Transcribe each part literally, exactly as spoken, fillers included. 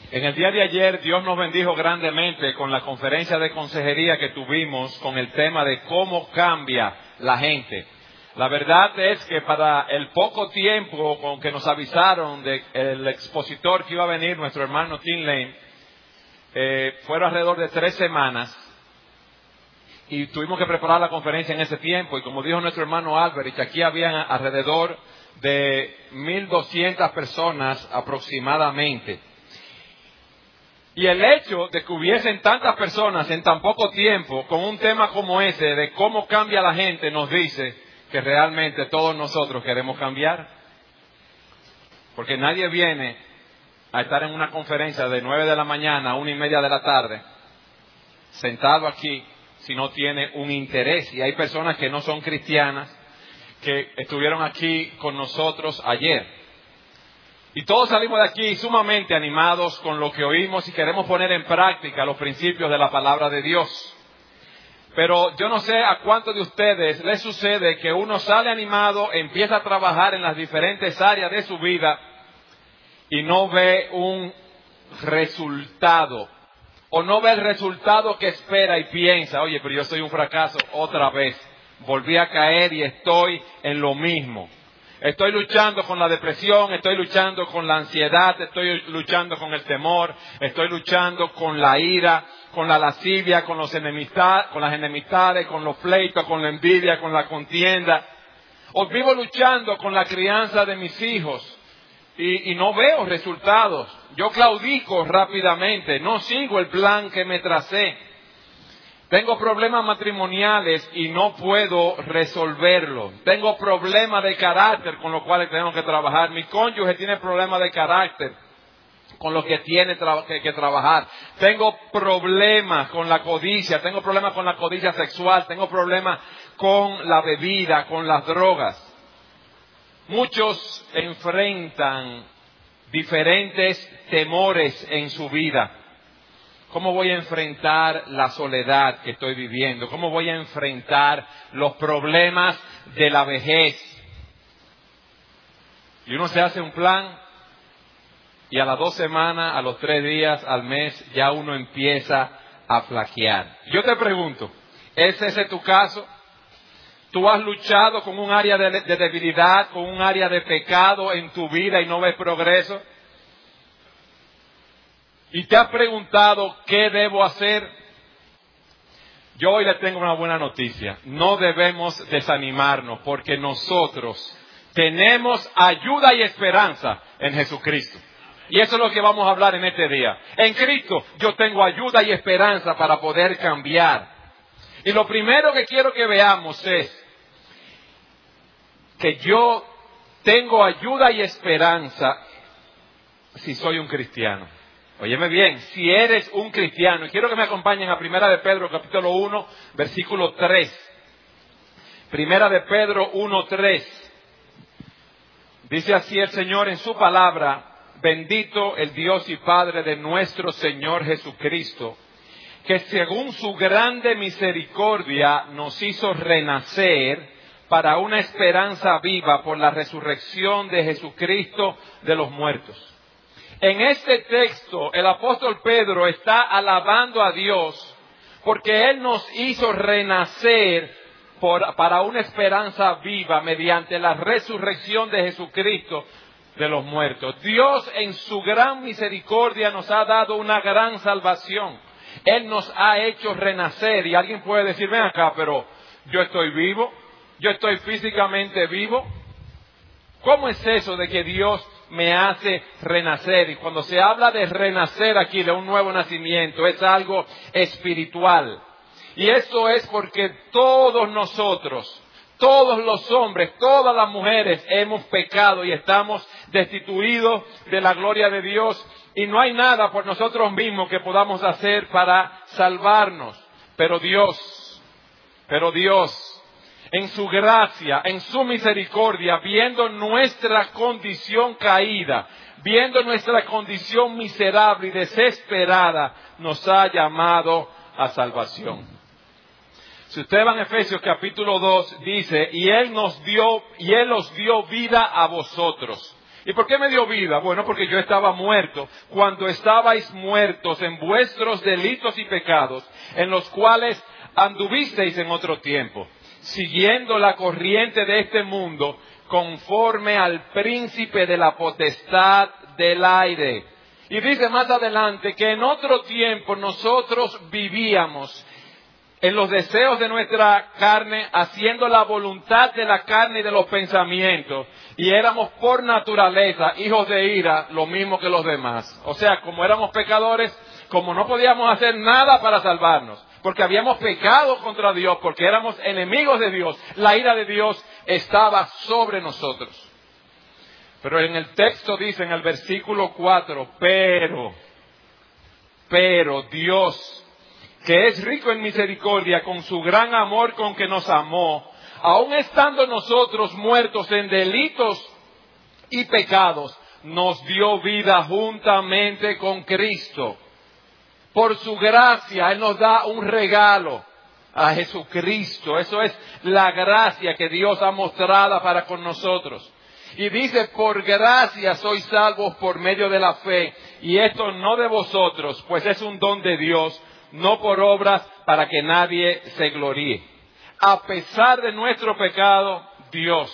En el día de ayer Dios nos bendijo grandemente con la conferencia de consejería que tuvimos con el tema de cómo cambia la gente. La verdad es que para el poco tiempo con que nos avisaron del expositor que iba a venir, nuestro hermano Tim Lane, eh, fueron alrededor de tres semanas y tuvimos que preparar la conferencia en ese tiempo. Y como dijo nuestro hermano Albert, aquí habían alrededor de mil doscientas personas aproximadamente. Y el hecho de que hubiesen tantas personas en tan poco tiempo con un tema como ese de cómo cambia la gente nos dice que realmente todos nosotros queremos cambiar. Porque nadie viene a estar en una conferencia de nueve de la mañana a una y media de la tarde sentado aquí si no tiene un interés. Y hay personas que no son cristianas que estuvieron aquí con nosotros ayer. Y todos salimos de aquí sumamente animados con lo que oímos y queremos poner en práctica los principios de la palabra de Dios. Pero yo no sé a cuántos de ustedes les sucede que uno sale animado, empieza a trabajar en las diferentes áreas de su vida y no ve un resultado. O no ve el resultado que espera y piensa, oye, pero yo soy un fracaso otra vez. Volví a caer y estoy en lo mismo. Estoy luchando con la depresión, estoy luchando con la ansiedad, estoy luchando con el temor, estoy luchando con la ira, con la lascivia, con los enemistad, con las enemistades, con los pleitos, con la envidia, con la contienda. O vivo luchando con la crianza de mis hijos y, y no veo resultados. Yo claudico rápidamente, no sigo el plan que me tracé. Tengo problemas matrimoniales y no puedo resolverlos. Tengo problemas de carácter con los cuales tengo que trabajar. Mi cónyuge tiene problemas de carácter con los que tiene tra- que, que trabajar. Tengo problemas con la codicia. Tengo problemas con la codicia sexual. Tengo problemas con la bebida, con las drogas. Muchos enfrentan diferentes temores en su vida. ¿Cómo voy a enfrentar la soledad que estoy viviendo? ¿Cómo voy a enfrentar los problemas de la vejez? Y uno se hace un plan y a las dos semanas, a los tres días, al mes, ya uno empieza a flaquear. Yo te pregunto, ¿es ese tu caso? ¿Tú has luchado con un área de, de debilidad, con un área de pecado en tu vida y no ves progreso? ¿Y te has preguntado qué debo hacer? Yo hoy le tengo una buena noticia. No debemos desanimarnos porque nosotros tenemos ayuda y esperanza en Jesucristo. Y eso es lo que vamos a hablar en este día. En Cristo yo tengo ayuda y esperanza para poder cambiar. Y lo primero que quiero que veamos es que yo tengo ayuda y esperanza si soy un cristiano. Óyeme bien, si eres un cristiano, y quiero que me acompañen a Primera de Pedro, capítulo uno, versículo tres. Primera de Pedro uno, tres. Dice así el Señor en su palabra: bendito el Dios y Padre de nuestro Señor Jesucristo, que según su grande misericordia nos hizo renacer para una esperanza viva por la resurrección de Jesucristo de los muertos. En este texto, el apóstol Pedro está alabando a Dios porque Él nos hizo renacer por, para una esperanza viva mediante la resurrección de Jesucristo de los muertos. Dios en su gran misericordia nos ha dado una gran salvación. Él nos ha hecho renacer. Y alguien puede decir, ven acá, pero yo estoy vivo, yo estoy físicamente vivo. ¿Cómo es eso de que Dios me hace renacer? Y cuando se habla de renacer aquí, de un nuevo nacimiento, es algo espiritual. Y eso es porque todos nosotros, todos los hombres, todas las mujeres hemos pecado y estamos destituidos de la gloria de Dios. Y no hay nada por nosotros mismos que podamos hacer para salvarnos. Pero Dios, pero Dios, en su gracia, en su misericordia, viendo nuestra condición caída, viendo nuestra condición miserable y desesperada, nos ha llamado a salvación. Si usted va en Efesios capítulo dos, dice, y Él nos dio, y Él os dio vida a vosotros. ¿Y por qué me dio vida? Bueno, porque yo estaba muerto cuando estabais muertos en vuestros delitos y pecados, en los cuales anduvisteis en otro tiempo, siguiendo la corriente de este mundo, conforme al príncipe de la potestad del aire. Y dice más adelante que en otro tiempo nosotros vivíamos en los deseos de nuestra carne, haciendo la voluntad de la carne y de los pensamientos, y éramos por naturaleza hijos de ira, lo mismo que los demás. O sea, como éramos pecadores, como no podíamos hacer nada para salvarnos, porque habíamos pecado contra Dios, porque éramos enemigos de Dios, la ira de Dios estaba sobre nosotros. Pero en el texto dice, en el versículo cuatro, pero, pero Dios, que es rico en misericordia, con su gran amor con que nos amó, aun estando nosotros muertos en delitos y pecados, nos dio vida juntamente con Cristo. Por su gracia, Él nos da un regalo a Jesucristo. Eso es la gracia que Dios ha mostrado para con nosotros. Y dice, por gracia sois salvos por medio de la fe, y esto no de vosotros, pues es un don de Dios, no por obras, para que nadie se gloríe. A pesar de nuestro pecado, Dios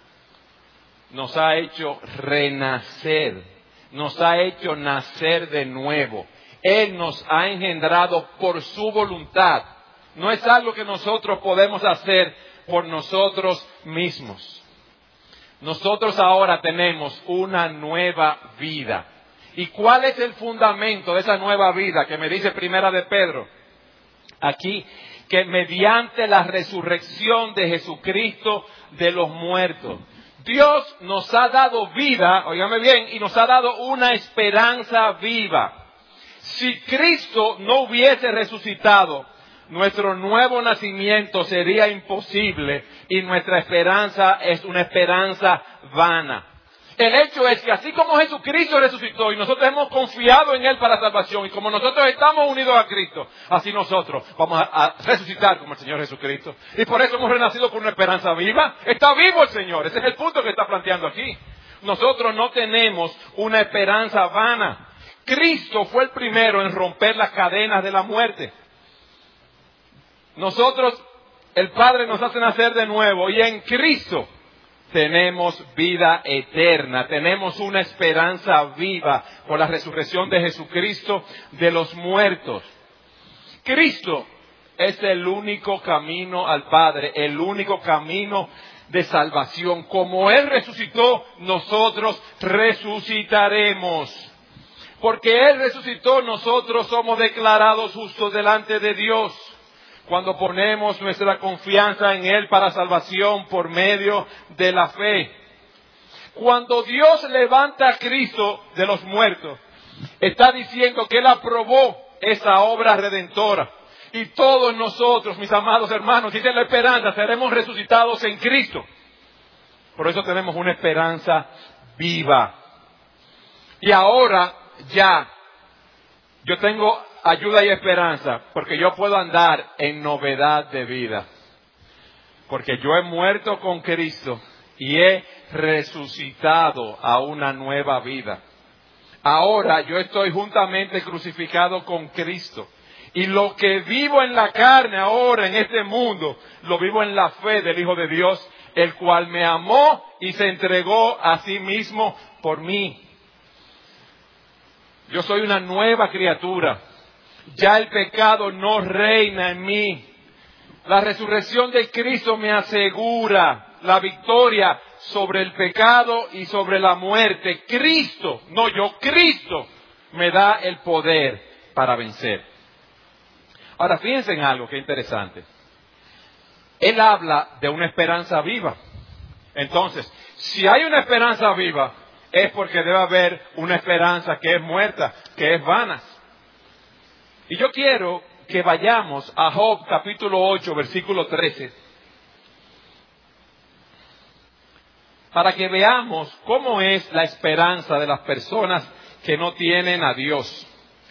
nos ha hecho renacer, nos ha hecho nacer de nuevo. Él nos ha engendrado por su voluntad. No es algo que nosotros podemos hacer por nosotros mismos. Nosotros ahora tenemos una nueva vida. ¿Y cuál es el fundamento de esa nueva vida que me dice Primera de Pedro? Aquí, que mediante la resurrección de Jesucristo de los muertos, Dios nos ha dado vida, óigame bien, y nos ha dado una esperanza viva. Si Cristo no hubiese resucitado, nuestro nuevo nacimiento sería imposible y nuestra esperanza es una esperanza vana. El hecho es que así como Jesucristo resucitó y nosotros hemos confiado en Él para salvación, y como nosotros estamos unidos a Cristo, así nosotros vamos a, a resucitar como el Señor Jesucristo. Y por eso hemos renacido con una esperanza viva. Está vivo el Señor. Ese es el punto que está planteando aquí. Nosotros no tenemos una esperanza vana. Cristo fue el primero en romper las cadenas de la muerte. Nosotros, el Padre nos hace nacer de nuevo, y en Cristo tenemos vida eterna, tenemos una esperanza viva por la resurrección de Jesucristo de los muertos. Cristo es el único camino al Padre, el único camino de salvación. Como Él resucitó, nosotros resucitaremos. Porque Él resucitó, nosotros somos declarados justos delante de Dios, cuando ponemos nuestra confianza en Él para salvación por medio de la fe. Cuando Dios levanta a Cristo de los muertos, está diciendo que Él aprobó esa obra redentora. Y todos nosotros, mis amados hermanos, dice la esperanza, seremos resucitados en Cristo. Por eso tenemos una esperanza viva. Y ahora ya, yo tengo ayuda y esperanza, porque yo puedo andar en novedad de vida. Porque yo he muerto con Cristo y he resucitado a una nueva vida. Ahora yo estoy juntamente crucificado con Cristo. Y lo que vivo en la carne ahora en este mundo, lo vivo en la fe del Hijo de Dios, el cual me amó y se entregó a sí mismo por mí. Yo soy una nueva criatura. Ya el pecado no reina en mí. La resurrección de Cristo me asegura la victoria sobre el pecado y sobre la muerte. Cristo, no yo, Cristo me da el poder para vencer. Ahora fíjense en algo que es interesante. Él habla de una esperanza viva. Entonces, si hay una esperanza viva, es porque debe haber una esperanza que es muerta, que es vana. Y yo quiero que vayamos a Job capítulo ocho, versículo trece, para que veamos cómo es la esperanza de las personas que no tienen a Dios.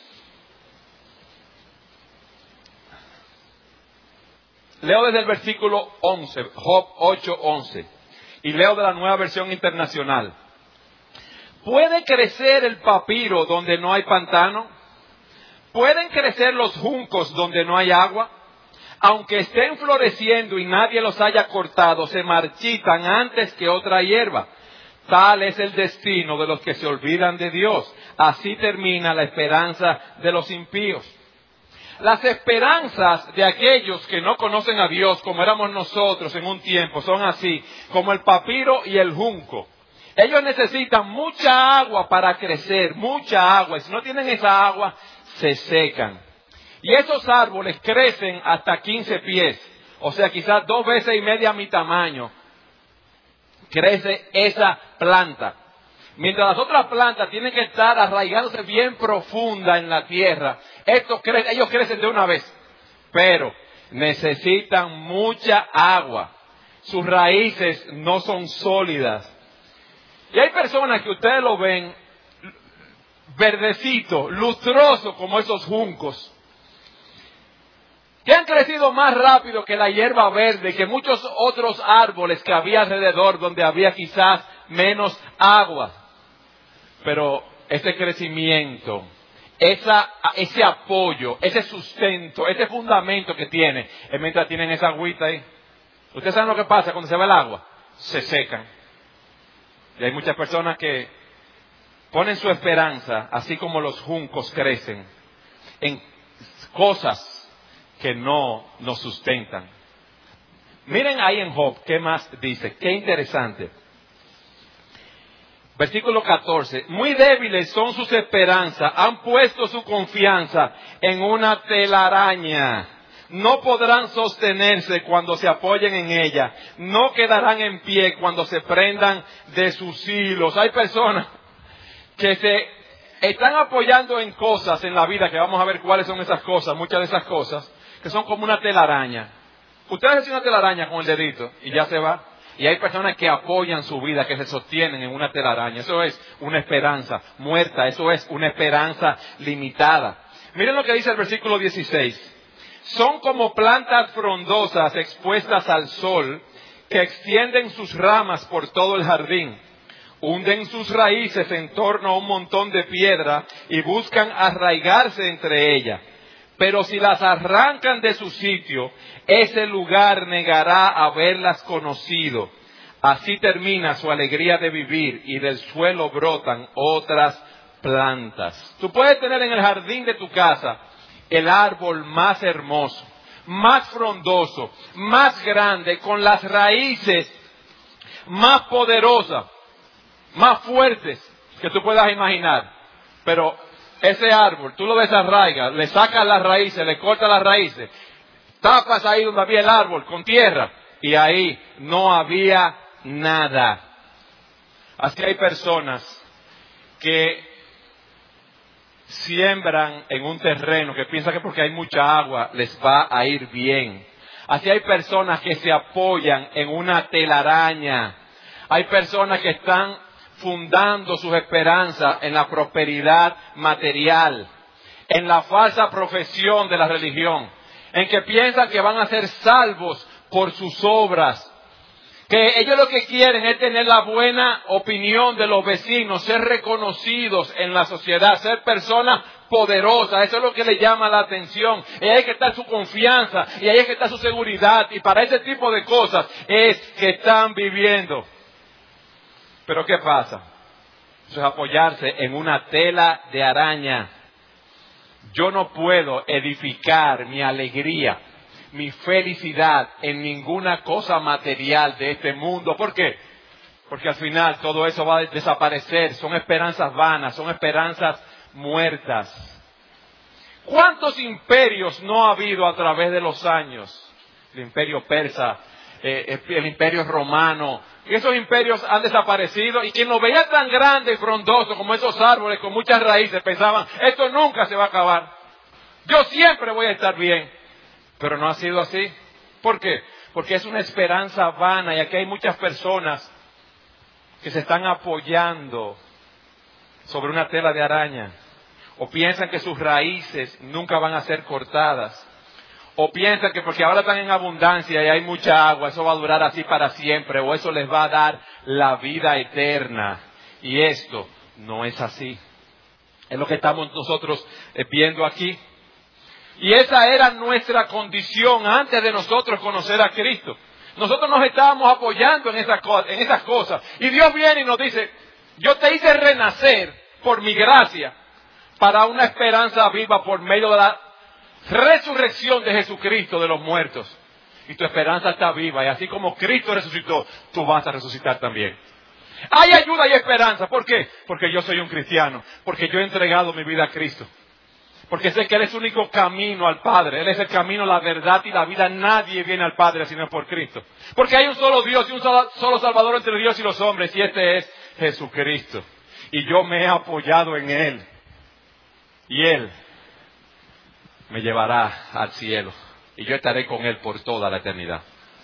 Leo desde el versículo once, Job ocho, once, y leo de la Nueva Versión Internacional. ¿Puede crecer el papiro donde no hay pantano? ¿Pueden crecer los juncos donde no hay agua? Aunque estén floreciendo y nadie los haya cortado, se marchitan antes que otra hierba. Tal es el destino de los que se olvidan de Dios. Así termina la esperanza de los impíos. Las esperanzas de aquellos que no conocen a Dios, como éramos nosotros en un tiempo, son así, como el papiro y el junco. Ellos necesitan mucha agua para crecer, mucha agua. Y si no tienen esa agua, se secan. Y esos árboles crecen hasta quince pies, o sea, quizás dos veces y media mi tamaño. Crece esa planta. Mientras las otras plantas tienen que estar arraigándose bien profunda en la tierra, estos cre- ellos crecen de una vez. Pero necesitan mucha agua. Sus raíces no son sólidas. Y hay personas que ustedes lo ven verdecito, lustroso como esos juncos, que han crecido más rápido que la hierba verde, que muchos otros árboles que había alrededor donde había quizás menos agua. Pero ese crecimiento, esa, ese apoyo, ese sustento, ese fundamento que tiene, es mientras tienen esa agüita ahí. ¿Ustedes saben lo que pasa cuando se va el agua? Se secan. Y hay muchas personas que ponen su esperanza, así como los juncos crecen, en cosas que no nos sustentan. Miren ahí en Job, ¿qué más dice? Qué interesante. Versículo catorce. Muy débiles son sus esperanzas, han puesto su confianza en una telaraña. No podrán sostenerse cuando se apoyen en ella. No quedarán en pie cuando se prendan de sus hilos. Hay personas que se están apoyando en cosas en la vida, que vamos a ver cuáles son esas cosas, muchas de esas cosas, que son como una telaraña. Ustedes hacen una telaraña con el dedito y ya se va. Y hay personas que apoyan su vida, que se sostienen en una telaraña. Eso es una esperanza muerta, eso es una esperanza limitada. Miren lo que dice el versículo dieciséis. Son como plantas frondosas expuestas al sol, que extienden sus ramas por todo el jardín. Hunden sus raíces en torno a un montón de piedra y buscan arraigarse entre ellas. Pero si las arrancan de su sitio, ese lugar negará haberlas conocido. Así termina su alegría de vivir y del suelo brotan otras plantas. Tú puedes tener en el jardín de tu casa el árbol más hermoso, más frondoso, más grande, con las raíces más poderosas, más fuertes que tú puedas imaginar. Pero ese árbol, tú lo desarraigas, le sacas las raíces, le cortas las raíces, tapas ahí donde había el árbol con tierra y ahí no había nada. Así hay personas que siembran en un terreno que piensan que porque hay mucha agua les va a ir bien. Así hay personas que se apoyan en una telaraña. Hay personas que están fundando sus esperanzas en la prosperidad material, en la falsa profesión de la religión, en que piensan que van a ser salvos por sus obras, que ellos lo que quieren es tener la buena opinión de los vecinos, ser reconocidos en la sociedad, ser personas poderosas. Eso es lo que les llama la atención. Y ahí es que está su confianza, y ahí es que está su seguridad, y para ese tipo de cosas es que están viviendo. Pero ¿qué pasa? Eso es apoyarse en una tela de araña. Yo no puedo edificar mi alegría, mi felicidad en ninguna cosa material de este mundo. ¿Por qué? Porque al final todo eso va a desaparecer. Son esperanzas vanas, son esperanzas muertas. ¿Cuántos imperios no ha habido a través de los años? El imperio persa, eh, el imperio romano. Esos imperios han desaparecido y quien lo veía tan grande y frondoso como esos árboles con muchas raíces pensaban, esto nunca se va a acabar. Yo siempre voy a estar bien. Pero no ha sido así. ¿Por qué? Porque es una esperanza vana y aquí hay muchas personas que se están apoyando sobre una tela de araña. O piensan que sus raíces nunca van a ser cortadas. O piensan que porque ahora están en abundancia y hay mucha agua, eso va a durar así para siempre. O eso les va a dar la vida eterna. Y esto no es así. Es lo que estamos nosotros viendo aquí. Y esa era nuestra condición antes de nosotros conocer a Cristo. Nosotros nos estábamos apoyando en esas, en esas cosas. Y Dios viene y nos dice, yo te hice renacer por mi gracia para una esperanza viva por medio de la resurrección de Jesucristo de los muertos. Y tu esperanza está viva. Y así como Cristo resucitó, tú vas a resucitar también. Hay ayuda y esperanza. ¿Por qué? Porque yo soy un cristiano. Porque yo he entregado mi vida a Cristo. Porque sé que Él es el único camino al Padre. Él es el camino, la verdad y la vida. Nadie viene al Padre sino por Cristo. Porque hay un solo Dios y un solo, solo Salvador entre Dios y los hombres. Y este es Jesucristo. Y yo me he apoyado en Él. Y Él me llevará al cielo. Y yo estaré con Él por toda la eternidad.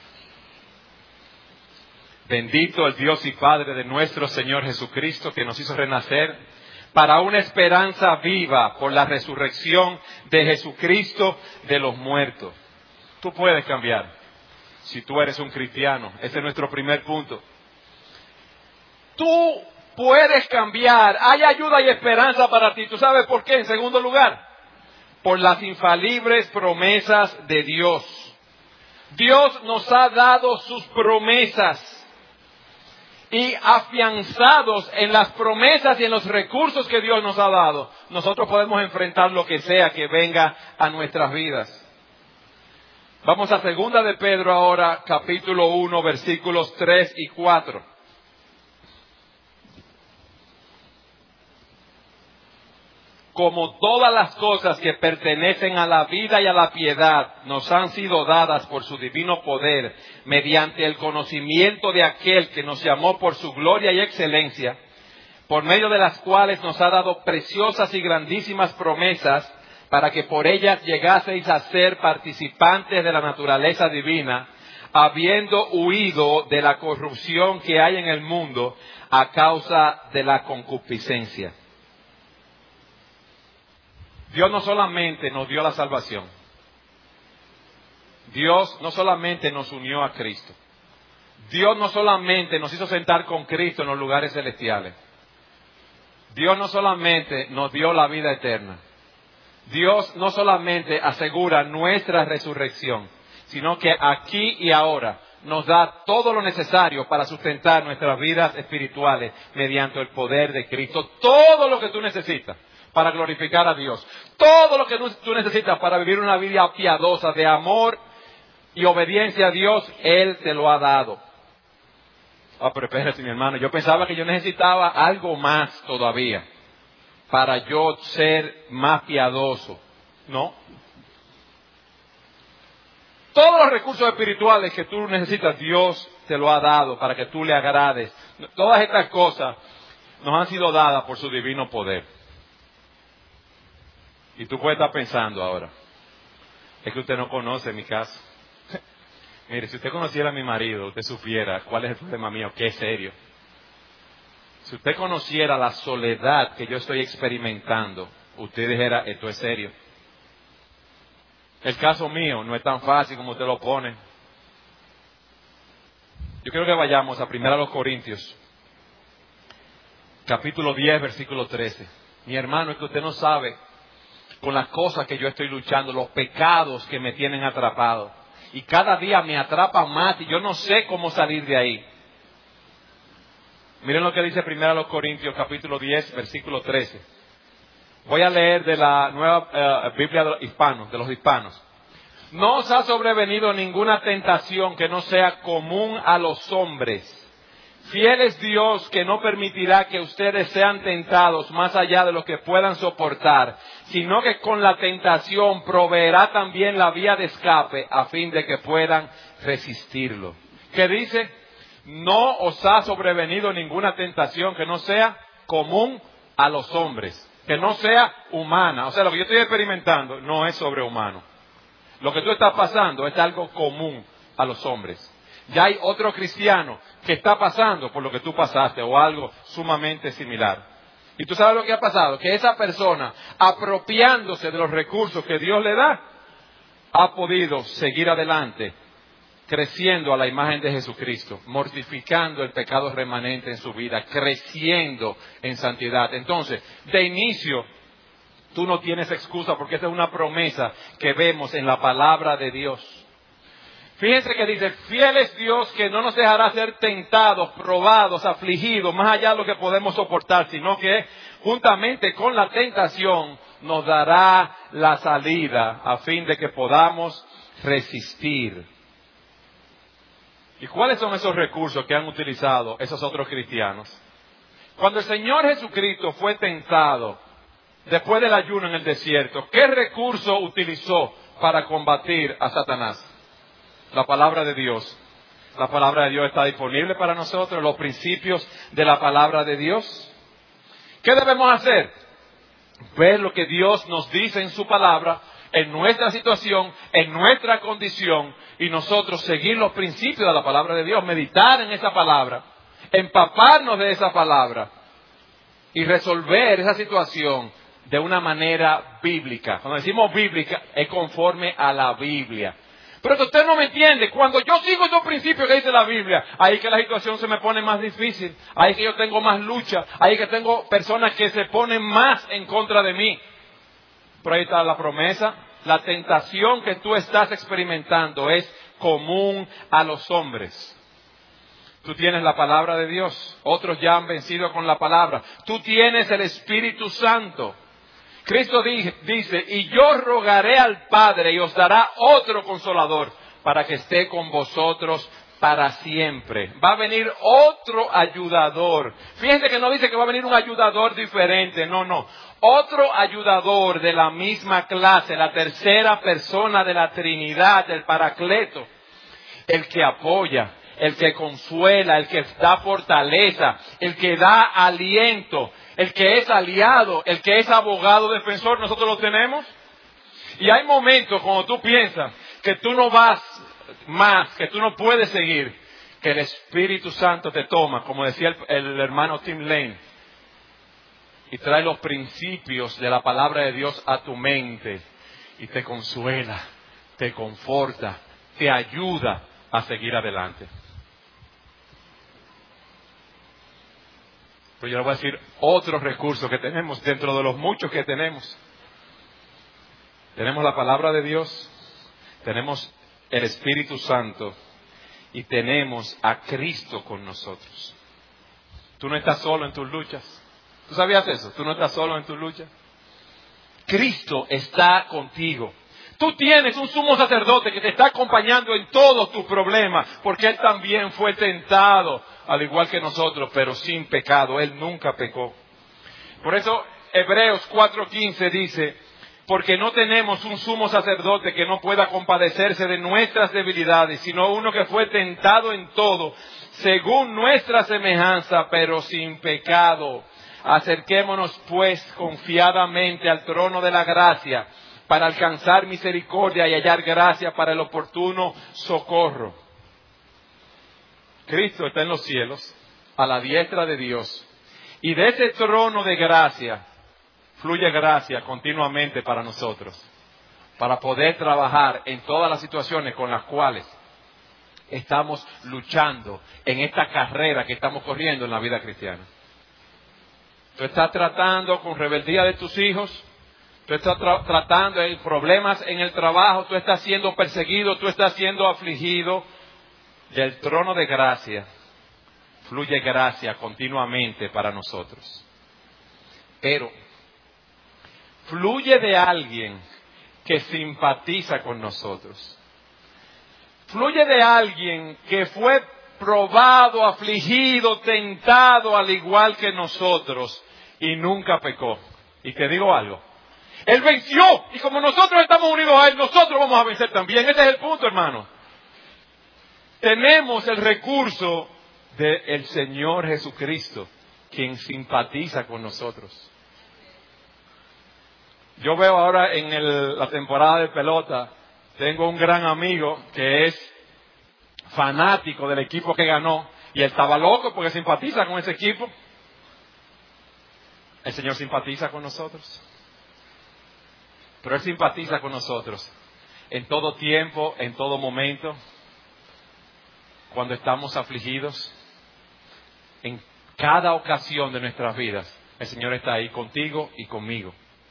Bendito el Dios y Padre de nuestro Señor Jesucristo, que nos hizo renacer para una esperanza viva por la resurrección de Jesucristo de los muertos. Tú puedes cambiar si tú eres un cristiano. Ese es nuestro primer punto. Tú puedes cambiar. Hay ayuda y esperanza para ti. ¿Tú sabes por qué? En segundo lugar, por las infalibles promesas de Dios. Dios nos ha dado sus promesas. Y afianzados en las promesas y en los recursos que Dios nos ha dado, nosotros podemos enfrentar lo que sea que venga a nuestras vidas. Vamos a segunda de Pedro ahora, capítulo uno, versículos tres y cuatro. Como todas las cosas que pertenecen a la vida y a la piedad nos han sido dadas por su divino poder, mediante el conocimiento de aquel que nos llamó por su gloria y excelencia, por medio de las cuales nos ha dado preciosas y grandísimas promesas, para que por ellas llegaseis a ser participantes de la naturaleza divina, habiendo huido de la corrupción que hay en el mundo a causa de la concupiscencia. Dios no solamente nos dio la salvación. Dios no solamente nos unió a Cristo. Dios no solamente nos hizo sentar con Cristo en los lugares celestiales. Dios no solamente nos dio la vida eterna. Dios no solamente asegura nuestra resurrección, sino que aquí y ahora nos da todo lo necesario para sustentar nuestras vidas espirituales mediante el poder de Cristo. Todo lo que tú necesitas para glorificar a Dios. Todo lo que tú necesitas para vivir una vida piadosa de amor y obediencia a Dios, Él te lo ha dado. Ah, pero espérate, mi hermano, yo pensaba que yo necesitaba algo más todavía para yo ser más piadoso. No. Todos los recursos espirituales que tú necesitas, Dios te lo ha dado para que tú le agrades. Todas estas cosas nos han sido dadas por su divino poder. Y tú puedes estar pensando ahora, es que usted no conoce mi caso. Mire, si usted conociera a mi marido, usted supiera cuál es el problema mío, que es serio. Si usted conociera la soledad que yo estoy experimentando, usted dijera, esto es serio. El caso mío no es tan fácil como usted lo pone. Yo quiero que vayamos a primero a los Corintios, capítulo diez, versículo trece. Mi hermano, es que usted no sabe con las cosas que yo estoy luchando, los pecados que me tienen atrapado. Y cada día me atrapan más y yo no sé cómo salir de ahí. Miren lo que dice primero a los Corintios, capítulo diez, versículo trece. Voy a leer de la nueva uh, Biblia de los hispanos, de los hispanos. No os ha sobrevenido ninguna tentación que no sea común a los hombres. Fiel es Dios, que no permitirá que ustedes sean tentados más allá de lo que puedan soportar, sino que con la tentación proveerá también la vía de escape a fin de que puedan resistirlo. ¿Qué dice? No os ha sobrevenido ninguna tentación que no sea común a los hombres, que no sea humana. O sea, lo que yo estoy experimentando no es sobrehumano. Lo que tú estás pasando es algo común a los hombres. Ya hay otro cristiano que está pasando por lo que tú pasaste o algo sumamente similar. Y tú sabes lo que ha pasado, que esa persona, apropiándose de los recursos que Dios le da, ha podido seguir adelante creciendo a la imagen de Jesucristo, mortificando el pecado remanente en su vida, creciendo en santidad. Entonces, de inicio, tú no tienes excusa porque esa es una promesa que vemos en la palabra de Dios. Fíjense que dice, fiel es Dios que no nos dejará ser tentados, probados, afligidos, más allá de lo que podemos soportar, sino que juntamente con la tentación nos dará la salida a fin de que podamos resistir. ¿Y cuáles son esos recursos que han utilizado esos otros cristianos? Cuando el Señor Jesucristo fue tentado después del ayuno en el desierto, ¿qué recurso utilizó para combatir a Satanás? La palabra de Dios. La palabra de Dios está disponible para nosotros, los principios de la palabra de Dios. ¿Qué debemos hacer? Ver lo que Dios nos dice en su palabra, en nuestra situación, en nuestra condición, y nosotros seguir los principios de la palabra de Dios, meditar en esa palabra, empaparnos de esa palabra y resolver esa situación de una manera bíblica. Cuando decimos bíblica, es conforme a la Biblia. Pero que usted no me entiende, cuando yo sigo esos principios que dice la Biblia, ahí que la situación se me pone más difícil, ahí que yo tengo más lucha, ahí que tengo personas que se ponen más en contra de mí. Pero ahí está la promesa, la tentación que tú estás experimentando es común a los hombres. Tú tienes la palabra de Dios, otros ya han vencido con la palabra, tú tienes el Espíritu Santo. Cristo dice, y yo rogaré al Padre y os dará otro consolador para que esté con vosotros para siempre. Va a venir otro ayudador. Fíjense que no dice que va a venir un ayudador diferente, no, no. Otro ayudador de la misma clase, la tercera persona de la Trinidad, el Paracleto, el que apoya, el que consuela, el que da fortaleza, el que da aliento, el que es aliado, el que es abogado defensor. Nosotros lo tenemos. Y hay momentos cuando tú piensas que tú no vas más, que tú no puedes seguir, que el Espíritu Santo te toma, como decía el, el hermano Tim Lane, y trae los principios de la palabra de Dios a tu mente y te consuela, te conforta, te ayuda a seguir adelante. Pero yo le voy a decir otro recurso que tenemos dentro de los muchos que tenemos. Tenemos la palabra de Dios, tenemos el Espíritu Santo y tenemos a Cristo con nosotros. Tú no estás solo en tus luchas. ¿Tú sabías eso? Tú no estás solo en tus luchas. Cristo está contigo. Tú tienes un sumo sacerdote que te está acompañando en todos tus problemas, porque Él también fue tentado, al igual que nosotros, pero sin pecado. Él nunca pecó. Por eso Hebreos cuatro quince dice, porque no tenemos un sumo sacerdote que no pueda compadecerse de nuestras debilidades, sino uno que fue tentado en todo, según nuestra semejanza, pero sin pecado. Acerquémonos pues confiadamente al trono de la gracia, para alcanzar misericordia y hallar gracia para el oportuno socorro. Cristo está en los cielos, a la diestra de Dios, y de ese trono de gracia fluye gracia continuamente para nosotros, para poder trabajar en todas las situaciones con las cuales estamos luchando en esta carrera que estamos corriendo en la vida cristiana. Tú estás tratando con rebeldía de tus hijos, tú estás tra- tratando de problemas en el trabajo, tú estás siendo perseguido, tú estás siendo afligido. Del trono de gracia fluye gracia continuamente para nosotros. Pero fluye de alguien que simpatiza con nosotros. Fluye de alguien que fue probado, afligido, tentado al igual que nosotros y nunca pecó. Y te digo algo, Él venció, y como nosotros estamos unidos a Él, nosotros vamos a vencer también. Ese es el punto, hermano. Tenemos el recurso del Señor Jesucristo, quien simpatiza con nosotros. Yo veo ahora en el, la temporada de pelota, tengo un gran amigo que es fanático del equipo que ganó, y él estaba loco porque simpatiza con ese equipo. El Señor simpatiza con nosotros. Pero Él simpatiza con nosotros en todo tiempo, en todo momento. cuando estamos afligidos. En cada ocasión de nuestras vidas, el Señor está ahí contigo y conmigo.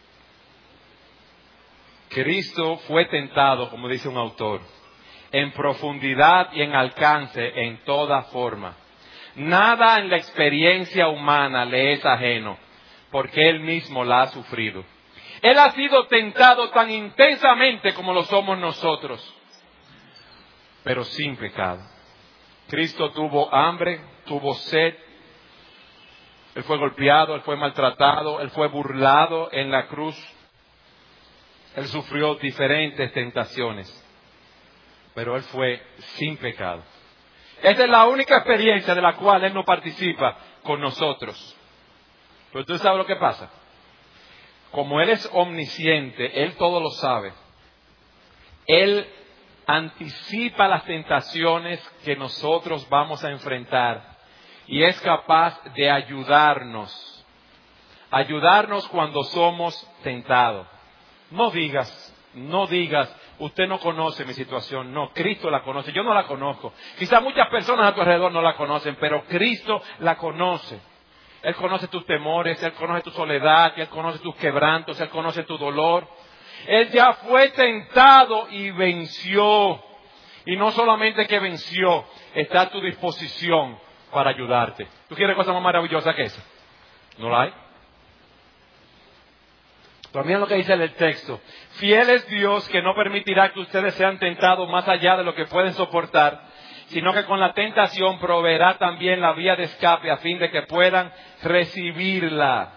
Cristo fue tentado, como dice un autor, en profundidad y en alcance en toda forma. Nada en la experiencia humana le es ajeno, porque Él mismo la ha sufrido. Él ha sido tentado tan intensamente como lo somos nosotros, pero sin pecado. Cristo tuvo hambre, tuvo sed, Él fue golpeado, Él fue maltratado, Él fue burlado en la cruz. Él sufrió diferentes tentaciones, pero Él fue sin pecado. Esa es la única experiencia de la cual Él no participa con nosotros. Pero ¿tú sabes lo que pasa? Como Él es omnisciente, Él todo lo sabe. Él anticipa las tentaciones que nosotros vamos a enfrentar y es capaz de ayudarnos. Ayudarnos cuando somos tentados. No digas, no digas, usted no conoce mi situación. No, Cristo la conoce. Yo no la conozco. Quizás muchas personas a tu alrededor no la conocen, pero Cristo la conoce. Él conoce tus temores, Él conoce tu soledad, Él conoce tus quebrantos, Él conoce tu dolor. Él ya fue tentado y venció. Y no solamente que venció, está a tu disposición para ayudarte. ¿Tú quieres cosa más maravillosa que esa? ¿No la hay? También lo que dice el texto. Fiel es Dios que no permitirá que ustedes sean tentados más allá de lo que pueden soportar, sino que con la tentación proveerá también la vía de escape a fin de que puedan recibirla.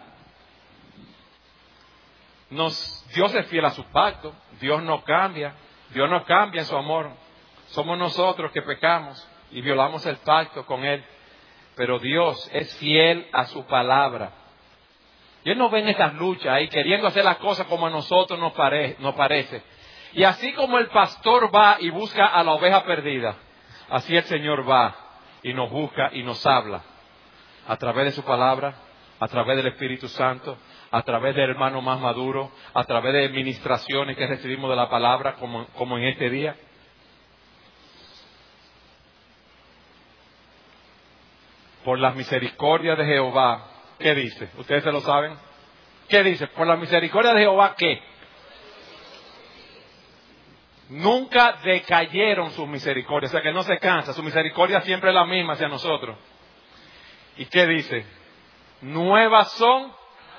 Nos, Dios es fiel a su pacto. Dios no cambia. Dios no cambia en su amor. Somos nosotros que pecamos y violamos el pacto con Él. Pero Dios es fiel a su palabra. Y Él nos ve en estas luchas ahí queriendo hacer las cosas como a nosotros nos, pare, nos parece. Y así como el pastor va y busca a la oveja perdida, así el Señor va y nos busca y nos habla. A través de su palabra, a través del Espíritu Santo, a través del hermano más maduro, a través de ministraciones que recibimos de la palabra como, como en este día. Por las misericordias de Jehová, ¿qué dice? ¿Ustedes se lo saben? ¿Qué dice? Por la misericordia de Jehová, ¿qué? Nunca decayeron sus misericordias, o sea que no se cansa, su misericordia siempre es la misma hacia nosotros. ¿Y qué dice? Nuevas son.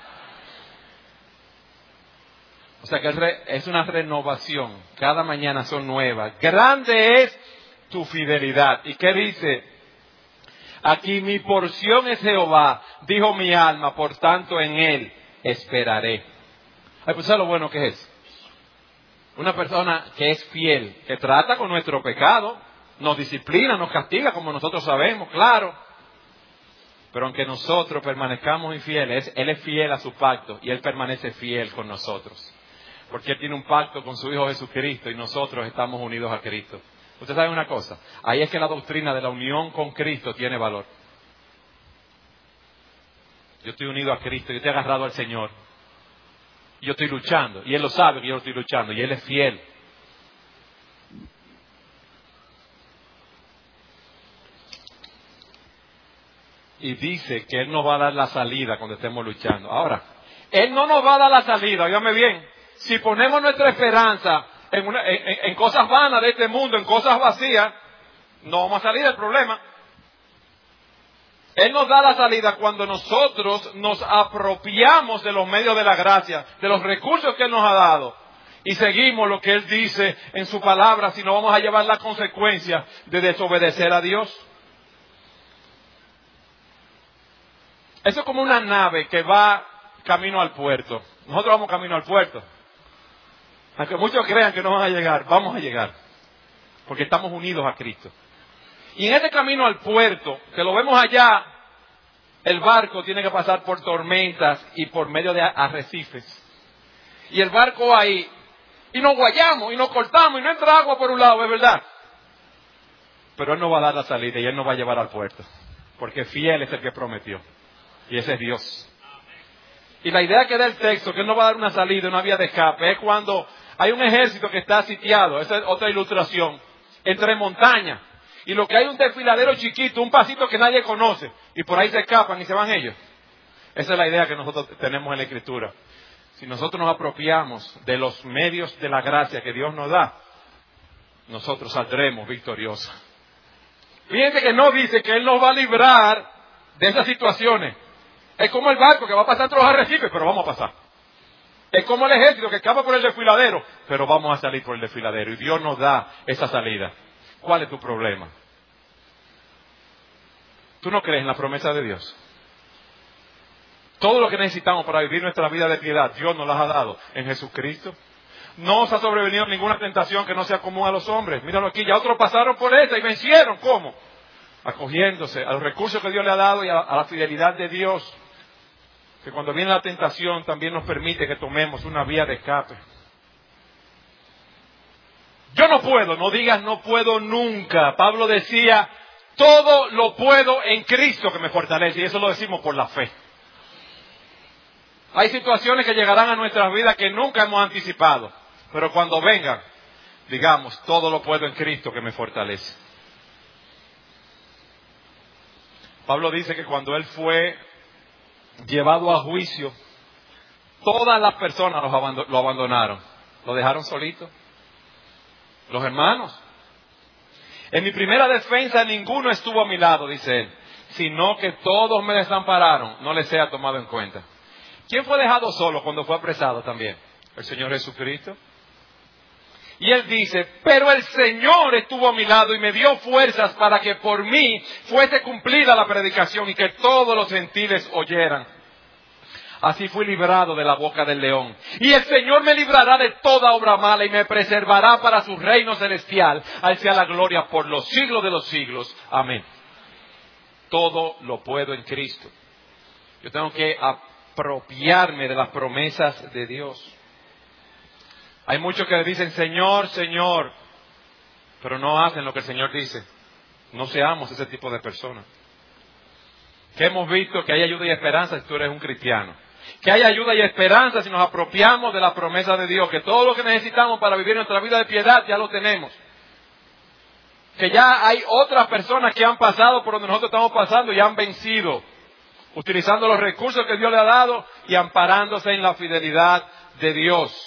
O sea que es una renovación, cada mañana son nuevas. Grande es tu fidelidad. ¿Y qué dice? Aquí mi porción es Jehová, dijo mi alma, por tanto en Él esperaré. Ay, pues ¿sabes lo bueno que es? Una persona que es fiel, que trata con nuestro pecado, nos disciplina, nos castiga como nosotros sabemos, claro. Pero aunque nosotros permanezcamos infieles, Él es fiel a su pacto y Él permanece fiel con nosotros. Porque Él tiene un pacto con su Hijo Jesucristo y nosotros estamos unidos a Cristo. Usted sabe una cosa, ahí es que la doctrina de la unión con Cristo tiene valor. Yo estoy unido a Cristo, yo estoy agarrado al Señor. Y yo estoy luchando, y Él lo sabe que yo estoy luchando, y Él es fiel. Y dice que Él nos va a dar la salida cuando estemos luchando. Ahora, Él no nos va a dar la salida, óigame bien. Si ponemos nuestra esperanza en, una, en, en cosas vanas de este mundo, en cosas vacías, no vamos a salir del problema. Él nos da la salida cuando nosotros nos apropiamos de los medios de la gracia, de los recursos que Él nos ha dado, y seguimos lo que Él dice en su palabra, si no vamos a llevar las consecuencias de desobedecer a Dios. Eso es como una nave que va camino al puerto. Nosotros vamos camino al puerto. Aunque muchos crean que no van a llegar, vamos a llegar. Porque estamos unidos a Cristo. Y en ese camino al puerto, que lo vemos allá, el barco tiene que pasar por tormentas y por medio de arrecifes. Y el barco ahí, y nos guayamos, y nos cortamos, y no entra agua por un lado, es verdad. Pero Él nos va a dar la salida y Él nos va a llevar al puerto. Porque fiel es el que prometió. Y ese es Dios. Y la idea que da el texto, que Él nos va a dar una salida, una vía de escape, es cuando hay un ejército que está sitiado, esa es otra ilustración, entre montañas. Y lo que hay es un desfiladero chiquito, un pasito que nadie conoce. Y por ahí se escapan y se van ellos. Esa es la idea que nosotros tenemos en la Escritura. Si nosotros nos apropiamos de los medios de la gracia que Dios nos da, nosotros saldremos victoriosos. Fíjense que no dice que Él nos va a librar de esas situaciones. Es como el barco que va a pasar entre los arrecifes, pero vamos a pasar. Es como el ejército que escapa por el desfiladero, pero vamos a salir por el desfiladero. Y Dios nos da esa salida. ¿Cuál es tu problema? ¿Tú no crees en la promesa de Dios? Todo lo que necesitamos para vivir nuestra vida de piedad, Dios nos las ha dado en Jesucristo. No os ha sobrevenido ninguna tentación que no sea común a los hombres. Míralo aquí, ya otros pasaron por esa y vencieron. ¿Cómo? Acogiéndose a los recursos que Dios le ha dado y a, a la fidelidad de Dios. Que cuando viene la tentación también nos permite que tomemos una vía de escape. Yo no puedo, no digas no puedo nunca. Pablo decía, todo lo puedo en Cristo que me fortalece. Y eso lo decimos por la fe. Hay situaciones que llegarán a nuestras vidas que nunca hemos anticipado. Pero cuando vengan, digamos, todo lo puedo en Cristo que me fortalece. Pablo dice que cuando él fue llevado a juicio, todas las personas lo abandonaron. Lo dejaron solito. Los hermanos. En mi primera defensa ninguno estuvo a mi lado, dice él, sino que todos me desampararon, no les sea tomado en cuenta. ¿Quién fue dejado solo cuando fue apresado también? El Señor Jesucristo. Y él dice, pero el Señor estuvo a mi lado y me dio fuerzas para que por mí fuese cumplida la predicación y que todos los gentiles oyeran. Así fui librado de la boca del león. Y el Señor me librará de toda obra mala y me preservará para su reino celestial. A Él sea la gloria por los siglos de los siglos. Amén. Todo lo puedo en Cristo. Yo tengo que apropiarme de las promesas de Dios. Hay muchos que dicen, Señor, Señor, pero no hacen lo que el Señor dice. No seamos ese tipo de personas. Que hemos visto que hay ayuda y esperanza si tú eres un cristiano. Que hay ayuda y esperanza si nos apropiamos de la promesa de Dios. Que todo lo que necesitamos para vivir nuestra vida de piedad ya lo tenemos. Que ya hay otras personas que han pasado por donde nosotros estamos pasando y han vencido. Utilizando los recursos que Dios le ha dado y amparándose en la fidelidad de Dios.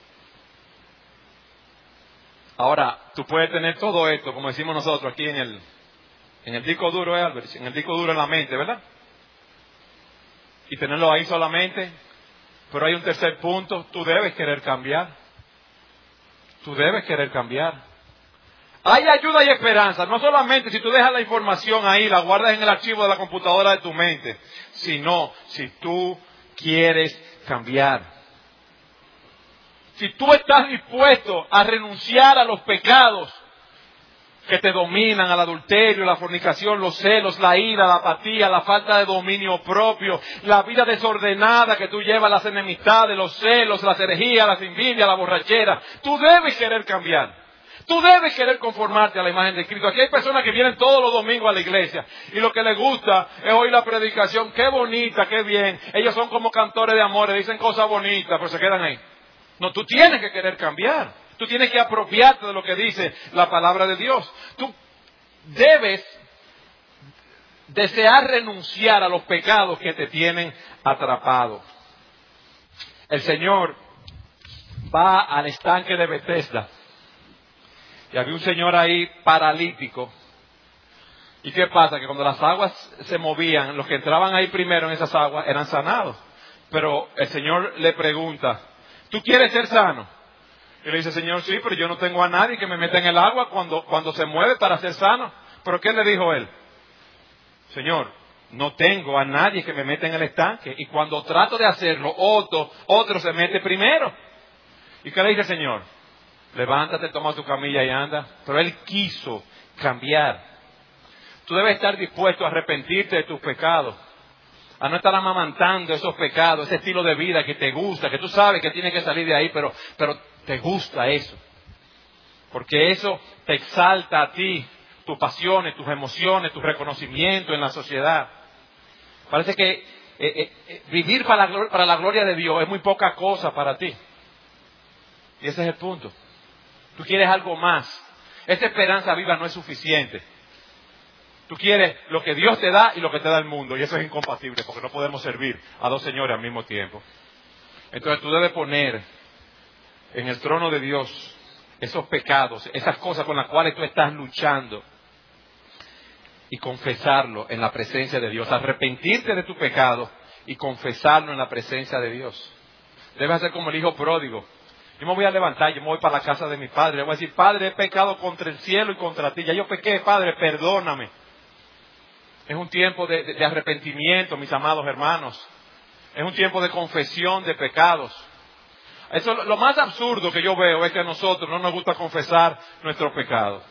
Ahora, tú puedes tener todo esto, como decimos nosotros aquí en el, en el disco duro, ¿eh, Albert? En el disco duro en la mente, ¿verdad? Y tenerlo ahí solamente. Pero hay un tercer punto, tú debes querer cambiar. Tú debes querer cambiar. Hay ayuda y esperanza, no solamente si tú dejas la información ahí, la guardas en el archivo de la computadora de tu mente, sino si tú quieres cambiar. Si tú estás dispuesto a renunciar a los pecados que te dominan, al adulterio, la fornicación, los celos, la ira, la apatía, la falta de dominio propio, la vida desordenada que tú llevas, las enemistades, los celos, las herejías, las envidias, la borrachera, tú debes querer cambiar. Tú debes querer conformarte a la imagen de Cristo. Aquí hay personas que vienen todos los domingos a la iglesia y lo que les gusta es oír la predicación. Qué bonita, qué bien. Ellos son como cantores de amores, dicen cosas bonitas, pero se quedan ahí. No, tú tienes que querer cambiar. Tú tienes que apropiarte de lo que dice la palabra de Dios. Tú debes desear renunciar a los pecados que te tienen atrapado. El Señor va al estanque de Bethesda y había un señor ahí paralítico. ¿Y qué pasa? Que cuando las aguas se movían, los que entraban ahí primero en esas aguas eran sanados. Pero el Señor le pregunta, ¿tú quieres ser sano? Y le dice, Señor, sí, pero yo no tengo a nadie que me meta en el agua cuando, cuando se mueve para ser sano. ¿Pero qué le dijo él? Señor, no tengo a nadie que me meta en el estanque. Y cuando trato de hacerlo, otro, otro se mete primero. ¿Y qué le dice el Señor? Levántate, toma tu camilla y anda. Pero él quiso cambiar. Tú debes estar dispuesto a arrepentirte de tus pecados. A no estar amamantando esos pecados, ese estilo de vida que te gusta, que tú sabes que tienes que salir de ahí, pero, pero te gusta eso. Porque eso te exalta a ti, tus pasiones, tus emociones, tu reconocimiento en la sociedad. Parece que eh, eh, vivir para la, para la gloria de Dios es muy poca cosa para ti. Y ese es el punto. Tú quieres algo más. Esa esperanza viva no es suficiente. Tú quieres lo que Dios te da y lo que te da el mundo. Y eso es incompatible porque no podemos servir a dos señores al mismo tiempo. Entonces tú debes poner en el trono de Dios esos pecados, esas cosas con las cuales tú estás luchando, y confesarlo en la presencia de Dios. Arrepentirte de tu pecado y confesarlo en la presencia de Dios. Debes hacer como el hijo pródigo. Yo me voy a levantar, yo me voy para la casa de mi padre. Le voy a decir, Padre, he pecado contra el cielo y contra ti. Ya yo pequé, Padre, perdóname. Es un tiempo de, de, de arrepentimiento, mis amados hermanos. Es un tiempo de confesión de pecados. Eso, lo más absurdo que yo veo es que a nosotros no nos gusta confesar nuestros pecados.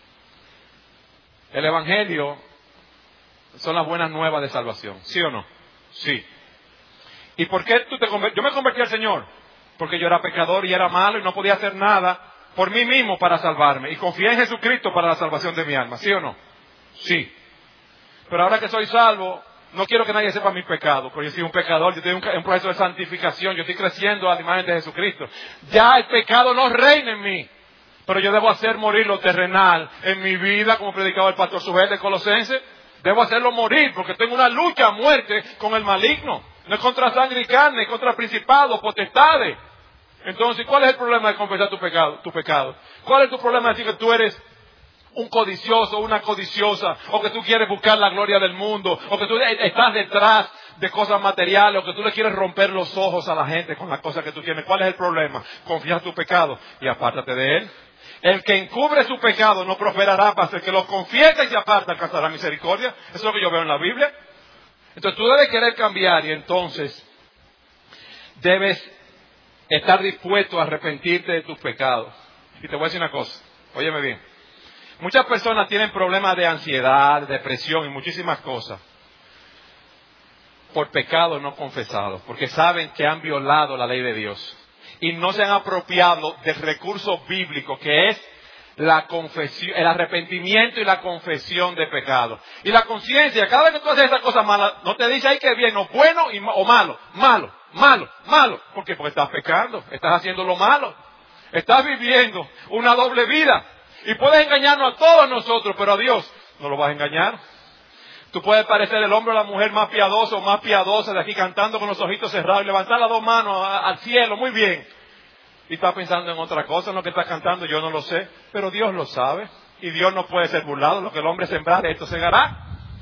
El Evangelio son las buenas nuevas de salvación, ¿sí o no? Sí. ¿Y por qué tú te convertiste? Yo me convertí al Señor porque yo era pecador y era malo y no podía hacer nada por mí mismo para salvarme. Y confié en Jesucristo para la salvación de mi alma, ¿sí o no? Sí. Pero ahora que soy salvo, no quiero que nadie sepa mis pecados, porque yo soy un pecador, yo tengo un proceso de santificación, yo estoy creciendo a la imagen de Jesucristo. Ya el pecado no reina en mí, pero yo debo hacer morir lo terrenal en mi vida, como predicaba el pastor Subel de Colosenses. Debo hacerlo morir, porque tengo una lucha a muerte con el maligno. No es contra sangre y carne, es contra principados, potestades. Entonces, ¿cuál es el problema de confesar tu pecado? Tu pecado? ¿Cuál es tu problema de decir que tú eres un codicioso, una codiciosa, o que tú quieres buscar la gloria del mundo, o que tú estás detrás de cosas materiales, o que tú le quieres romper los ojos a la gente con las cosas que tú tienes? ¿Cuál es el problema? Confía tu pecado y apártate de él. El que encubre su pecado no prosperará, mas el que lo confiesa y se aparta alcanzará misericordia. Eso es lo que yo veo en la Biblia. Entonces tú debes querer cambiar y entonces debes estar dispuesto a arrepentirte de tus pecados. Y te voy a decir una cosa, óyeme bien. Muchas personas tienen problemas de ansiedad, depresión y muchísimas cosas por pecados no confesados, porque saben que han violado la ley de Dios y no se han apropiado del recurso bíblico que es la confesión, el arrepentimiento y la confesión de pecado. Y la conciencia, cada vez que tú haces esa cosa mala, no te dice ahí que es bien o bueno y, o malo, malo, malo, malo. ¿Por qué? Porque estás pecando, estás haciendo lo malo, estás viviendo una doble vida. Y puedes engañarnos a todos nosotros, pero a Dios no lo vas a engañar. Tú puedes parecer el hombre o la mujer más piadosa o más piadosa de aquí cantando con los ojitos cerrados y levantar las dos manos a, al cielo, muy bien. Y estás pensando en otra cosa, en lo que estás cantando, yo no lo sé, pero Dios lo sabe. Y Dios no puede ser burlado, lo que el hombre sembrare, esto segará.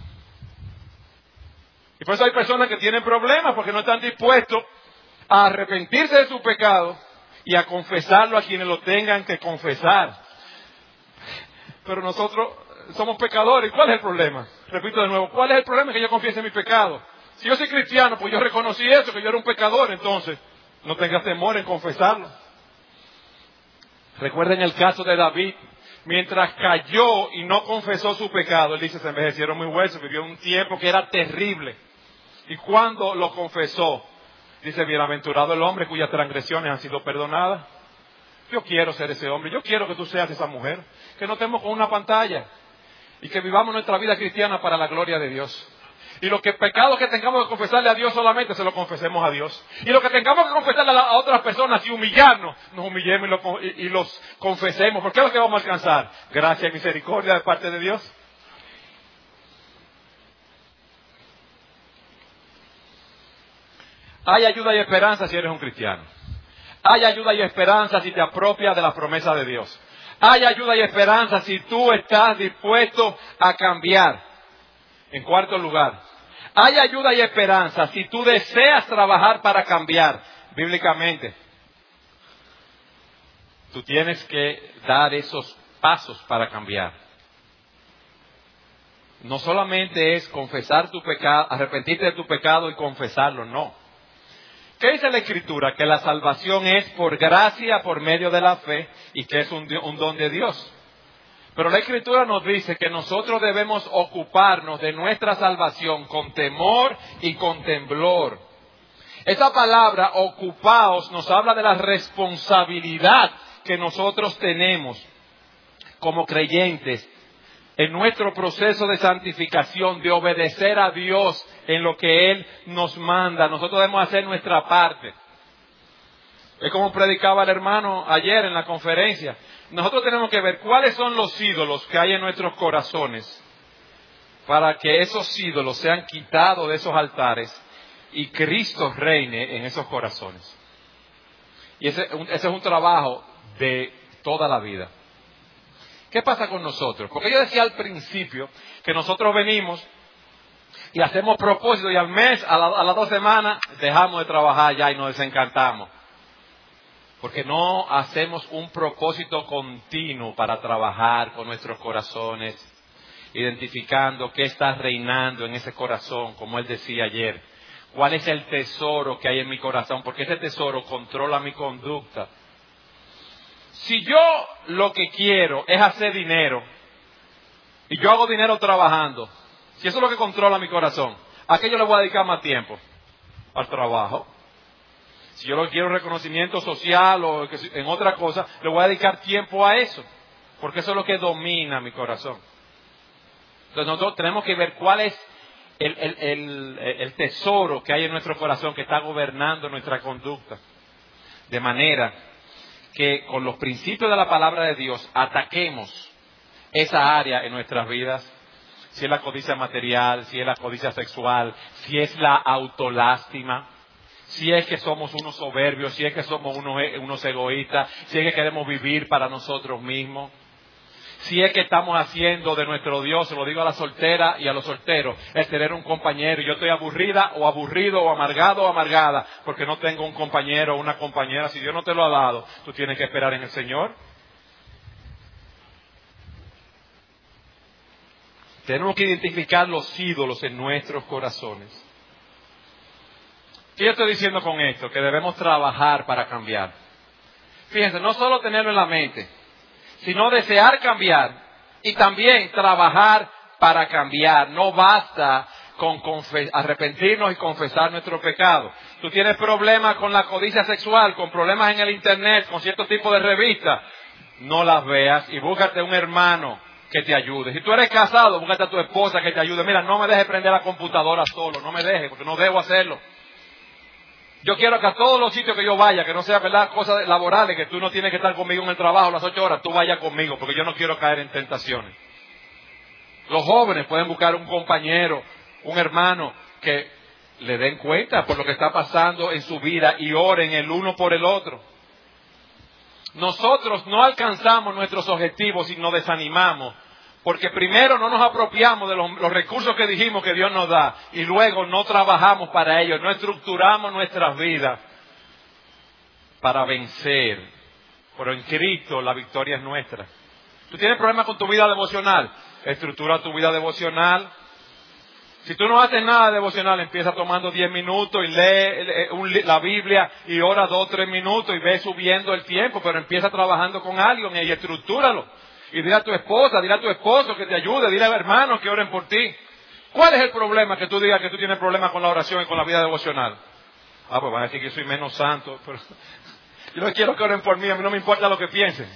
Y por eso hay personas que tienen problemas porque no están dispuestos a arrepentirse de su pecado y a confesarlo a quienes lo tengan que confesar. Pero nosotros somos pecadores. ¿Cuál es el problema? Repito de nuevo, ¿cuál es el problema? Que yo confiese mi pecado. Si yo soy cristiano, pues yo reconocí eso, que yo era un pecador, entonces no tengas temor en confesarlo. Recuerden el caso de David. Mientras cayó y no confesó su pecado, él dice, se envejecieron mis huesos, vivió un tiempo que era terrible. Y cuando lo confesó, dice, bienaventurado el hombre cuyas transgresiones han sido perdonadas. Yo quiero ser ese hombre, yo quiero que tú seas esa mujer, que no estemos con una pantalla y que vivamos nuestra vida cristiana para la gloria de Dios. Y los que pecados que tengamos que confesarle a Dios solamente se lo confesemos a Dios. Y lo que tengamos que confesarle a, a otras personas y humillarnos, nos humillemos y, lo, y, y los confesemos. ¿Por qué es lo que vamos a alcanzar? Gracia y misericordia de parte de Dios. Hay ayuda y esperanza si eres un cristiano. Hay ayuda y esperanza si te apropias de la promesa de Dios. Hay ayuda y esperanza si tú estás dispuesto a cambiar. En cuarto lugar, hay ayuda y esperanza si tú deseas trabajar para cambiar bíblicamente. Tú tienes que dar esos pasos para cambiar. No solamente es confesar tu pecado, arrepentirte de tu pecado y confesarlo, no. ¿Qué dice la Escritura? Que la salvación es por gracia, por medio de la fe, y que es un, un don de Dios. Pero la Escritura nos dice que nosotros debemos ocuparnos de nuestra salvación con temor y con temblor. Esa palabra, ocupaos, nos habla de la responsabilidad que nosotros tenemos como creyentes en nuestro proceso de santificación, de obedecer a Dios en lo que Él nos manda. Nosotros debemos hacer nuestra parte. Es como predicaba el hermano ayer en la conferencia. Nosotros tenemos que ver cuáles son los ídolos que hay en nuestros corazones para que esos ídolos sean quitados de esos altares y Cristo reine en esos corazones. Y ese, ese es un trabajo de toda la vida. ¿Qué pasa con nosotros? Porque yo decía al principio que nosotros venimos y hacemos propósito y al mes, a, la, a las dos semanas, dejamos de trabajar ya y nos desencantamos. Porque no hacemos un propósito continuo para trabajar con nuestros corazones, identificando qué está reinando en ese corazón, como él decía ayer. ¿Cuál es el tesoro que hay en mi corazón? Porque ese tesoro controla mi conducta. Si yo lo que quiero es hacer dinero, y yo hago dinero trabajando, si eso es lo que controla mi corazón, ¿a qué yo le voy a dedicar más tiempo? Al trabajo. Si yo lo quiero reconocimiento social o en otra cosa, le voy a dedicar tiempo a eso, porque eso es lo que domina mi corazón. Entonces nosotros tenemos que ver cuál es el, el, el, el tesoro que hay en nuestro corazón que está gobernando nuestra conducta. De manera que con los principios de la palabra de Dios ataquemos esa área en nuestras vidas. Si es la codicia material, si es la codicia sexual, si es la autolástima, si es que somos unos soberbios, si es que somos unos, unos egoístas, si es que queremos vivir para nosotros mismos, si es que estamos haciendo de nuestro Dios, se lo digo a la soltera y a los solteros, es tener un compañero y yo estoy aburrida o aburrido o amargado o amargada porque no tengo un compañero o una compañera. Si Dios no te lo ha dado, tú tienes que esperar en el Señor. Tenemos que identificar los ídolos en nuestros corazones. ¿Qué yo estoy diciendo con esto? Que debemos trabajar para cambiar. Fíjense, no solo tenerlo en la mente, sino desear cambiar y también trabajar para cambiar. No basta con confe- arrepentirnos y confesar nuestro pecado. Tú tienes problemas con la codicia sexual, con problemas en el internet, con cierto tipo de revistas, no las veas y búscate un hermano que te ayude. Si tú eres casado, búscate a tu esposa que te ayude. Mira, no me dejes prender la computadora solo, no me dejes, porque no debo hacerlo. Yo quiero que a todos los sitios que yo vaya, que no sea, ¿verdad?, cosas laborales, que tú no tienes que estar conmigo en el trabajo las ocho horas, tú vayas conmigo, porque yo no quiero caer en tentaciones. Los jóvenes pueden buscar un compañero, un hermano, que le den cuenta por lo que está pasando en su vida y oren el uno por el otro. Nosotros no alcanzamos nuestros objetivos y nos desanimamos, porque primero no nos apropiamos de los, los recursos que dijimos que Dios nos da y luego no trabajamos para ellos, no estructuramos nuestras vidas para vencer. Pero en Cristo la victoria es nuestra. ¿Tú tienes problemas con tu vida devocional? Estructura tu vida devocional. Si tú no haces nada devocional, empieza tomando diez minutos y lee la Biblia y ora dos o tres minutos y ve subiendo el tiempo, pero empieza trabajando con alguien y estructúralo. Y dile a tu esposa, dile a tu esposo que te ayude, dile a hermanos que oren por ti. ¿Cuál es el problema que tú digas que tú tienes problemas con la oración y con la vida devocional? Ah, pues van a decir que soy menos santo, pero yo no quiero que oren por mí, a mí no me importa lo que piensen.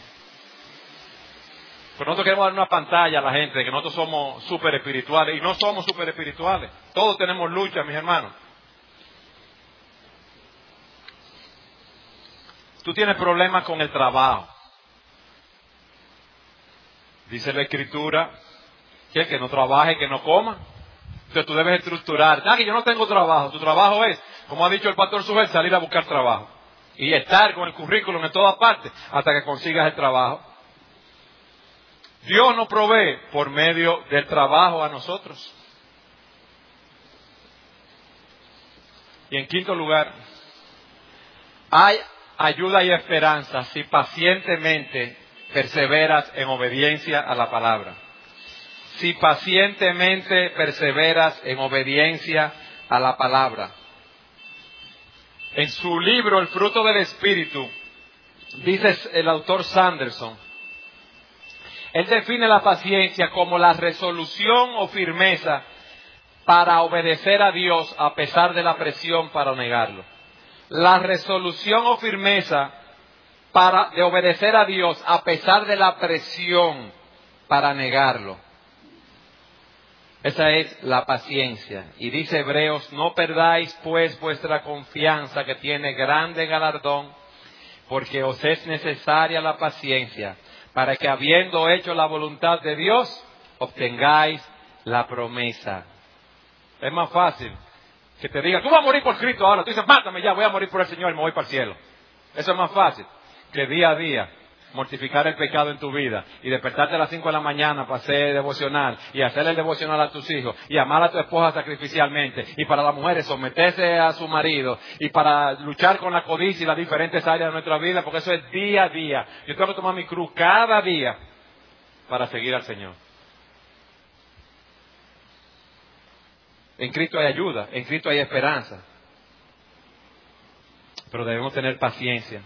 Pero nosotros queremos dar una pantalla a la gente de que nosotros somos súper espirituales y no somos súper espirituales. Todos tenemos lucha, mis hermanos. Tú tienes problemas con el trabajo. Dice la Escritura que el que no trabaje, que no coma. Entonces tú debes estructurar. Ah, que yo no tengo trabajo. Tu trabajo es, como ha dicho el pastor Sujel, salir a buscar trabajo. Y estar con el currículum en todas partes hasta que consigas el trabajo. Dios nos provee por medio del trabajo a nosotros. Y en quinto lugar, hay ayuda y esperanza si pacientemente perseveras en obediencia a la palabra. Si pacientemente perseveras en obediencia a la palabra. En su libro El fruto del Espíritu, dice el autor Sanderson, él define la paciencia como la resolución o firmeza para obedecer a Dios a pesar de la presión para negarlo. La resolución o firmeza para de obedecer a Dios a pesar de la presión para negarlo. Esa es la paciencia. Y dice Hebreos, no perdáis pues vuestra confianza que tiene grande galardón, porque os es necesaria la paciencia, para que habiendo hecho la voluntad de Dios, obtengáis la promesa. Es más fácil que te diga, tú vas a morir por Cristo ahora. Tú dices, mátame ya, voy a morir por el Señor y me voy para el cielo. Eso es más fácil que día a día mortificar el pecado en tu vida y despertarte a las cinco de la mañana para hacer devocional y hacer el devocional a tus hijos y amar a tu esposa sacrificialmente y para las mujeres someterse a su marido y para luchar con la codicia y las diferentes áreas de nuestra vida, porque eso es día a día. Yo tengo que tomar mi cruz cada día para seguir al Señor. En Cristo hay ayuda, en Cristo hay esperanza, pero debemos tener paciencia.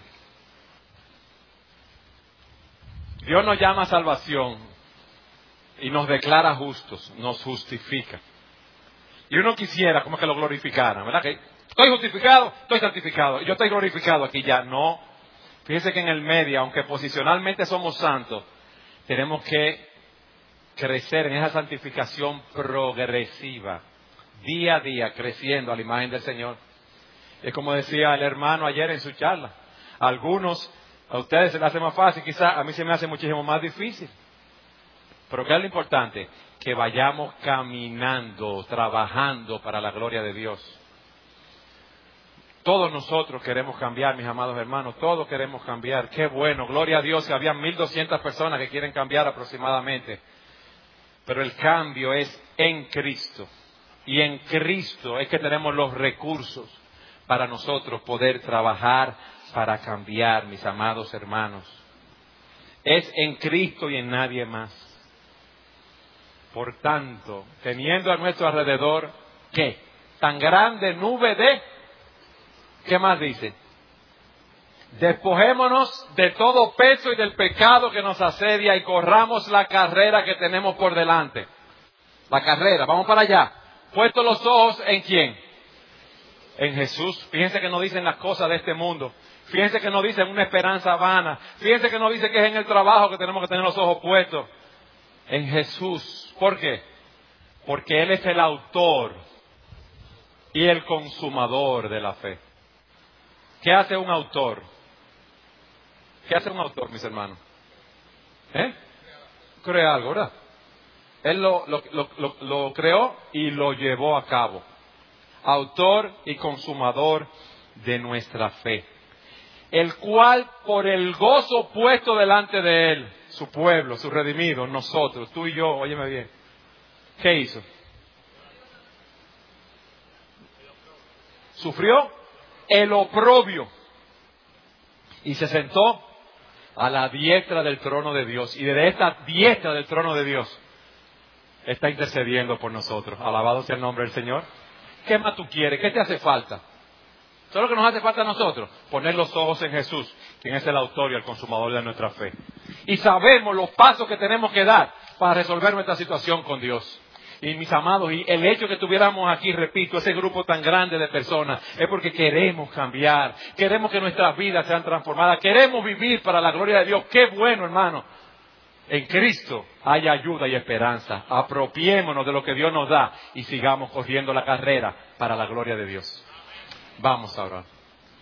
Dios nos llama a salvación y nos declara justos, nos justifica. Y uno quisiera como que lo glorificaran, ¿verdad? Que estoy justificado, estoy santificado, yo estoy glorificado aquí ya. No, fíjese que en el medio, aunque posicionalmente somos santos, tenemos que crecer en esa santificación progresiva, día a día, creciendo a la imagen del Señor. Es como decía el hermano ayer en su charla, algunos... A ustedes se les hace más fácil, quizás a mí se me hace muchísimo más difícil. Pero ¿qué es lo importante? Que vayamos caminando, trabajando para la gloria de Dios. Todos nosotros queremos cambiar, mis amados hermanos, todos queremos cambiar. Qué bueno, gloria a Dios, que había mil doscientas personas que quieren cambiar aproximadamente. Pero el cambio es en Cristo. Y en Cristo es que tenemos los recursos para nosotros poder trabajar para cambiar, mis amados hermanos. Es en Cristo y en nadie más. Por tanto, teniendo a nuestro alrededor, ¿qué? Tan grande nube de... ¿Qué más dice? Despojémonos de todo peso y del pecado que nos asedia y corramos la carrera que tenemos por delante. La carrera, vamos para allá. Puestos los ojos en ¿quién? En Jesús. Fíjense que no dicen las cosas de este mundo. Fíjense que no dicen una esperanza vana. Fíjense que no dice que es en el trabajo que tenemos que tener los ojos puestos. En Jesús. ¿Por qué? Porque Él es el autor y el consumador de la fe. ¿Qué hace un autor? ¿Qué hace un autor, mis hermanos? ¿Eh? Crea algo, ¿verdad? Él lo, lo, lo, lo, lo creó y lo llevó a cabo. Autor y consumador de nuestra fe. El cual por el gozo puesto delante de Él, su pueblo, su redimido, nosotros, tú y yo, óyeme bien, ¿qué hizo? Sufrió el oprobio y se sentó a la diestra del trono de Dios. Y desde esta diestra del trono de Dios está intercediendo por nosotros. Alabado sea el nombre del Señor. ¿Qué más tú quieres? ¿Qué te hace falta? Solo que nos hace falta a nosotros, poner los ojos en Jesús, quien es el autor y el consumador de nuestra fe. Y sabemos los pasos que tenemos que dar para resolver nuestra situación con Dios. Y mis amados, y el hecho que tuviéramos aquí, repito, ese grupo tan grande de personas, es porque queremos cambiar, queremos que nuestras vidas sean transformadas, queremos vivir para la gloria de Dios. ¡Qué bueno, hermano! En Cristo hay ayuda y esperanza. Apropiémonos de lo que Dios nos da y sigamos corriendo la carrera para la gloria de Dios. Vamos a orar.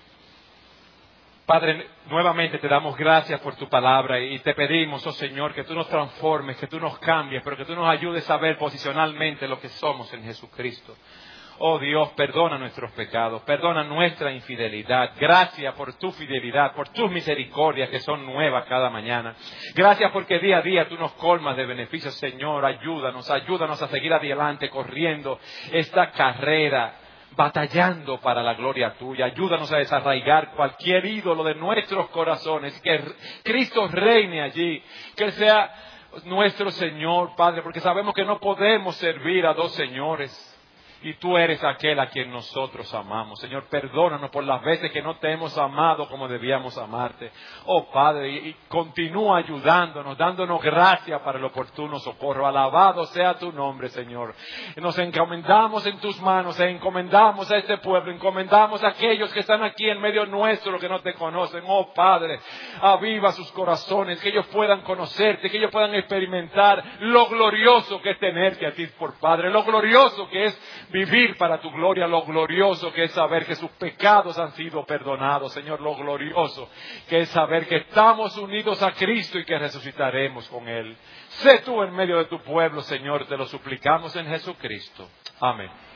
Padre, nuevamente te damos gracias por tu palabra y te pedimos, oh Señor, que tú nos transformes, que tú nos cambies, pero que tú nos ayudes a ver posicionalmente lo que somos en Jesucristo. Oh Dios, perdona nuestros pecados, perdona nuestra infidelidad. Gracias por tu fidelidad, por tus misericordias que son nuevas cada mañana. Gracias porque día a día tú nos colmas de beneficios, Señor. Ayúdanos, ayúdanos a seguir adelante corriendo esta carrera, batallando para la gloria tuya. Ayúdanos a desarraigar cualquier ídolo de nuestros corazones, que Cristo reine allí, que Él sea nuestro Señor, Padre, porque sabemos que no podemos servir a dos señores. Y tú eres aquel a quien nosotros amamos. Señor, perdónanos por las veces que no te hemos amado como debíamos amarte. Oh Padre, y, y continúa ayudándonos, dándonos gracia para el oportuno socorro. Alabado sea tu nombre, Señor. Nos encomendamos en tus manos, e encomendamos a este pueblo, encomendamos a aquellos que están aquí en medio nuestro que no te conocen. Oh Padre, aviva sus corazones, que ellos puedan conocerte, que ellos puedan experimentar lo glorioso que es tenerte a ti por Padre, lo glorioso que es vivir para tu gloria, lo glorioso que es saber que sus pecados han sido perdonados, Señor, lo glorioso que es saber que estamos unidos a Cristo y que resucitaremos con Él. Sé tú en medio de tu pueblo, Señor, te lo suplicamos en Jesucristo. Amén.